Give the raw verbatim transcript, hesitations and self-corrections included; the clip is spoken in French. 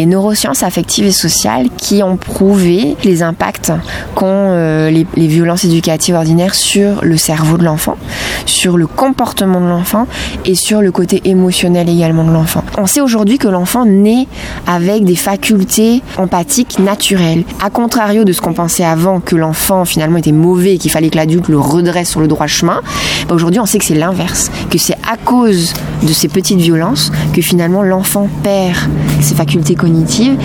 Les neurosciences affectives et sociales qui ont prouvé les impacts qu'ont euh, les, les violences éducatives ordinaires sur le cerveau de l'enfant, sur le comportement de l'enfant et sur le côté émotionnel également de l'enfant. On sait aujourd'hui que l'enfant naît avec des facultés empathiques naturelles. À contrario de ce qu'on pensait avant, que l'enfant finalement était mauvais et qu'il fallait que l'adulte le redresse sur le droit chemin, bah aujourd'hui on sait que c'est l'inverse, que c'est à cause de ces petites violences que finalement l'enfant perd ses facultés cognitives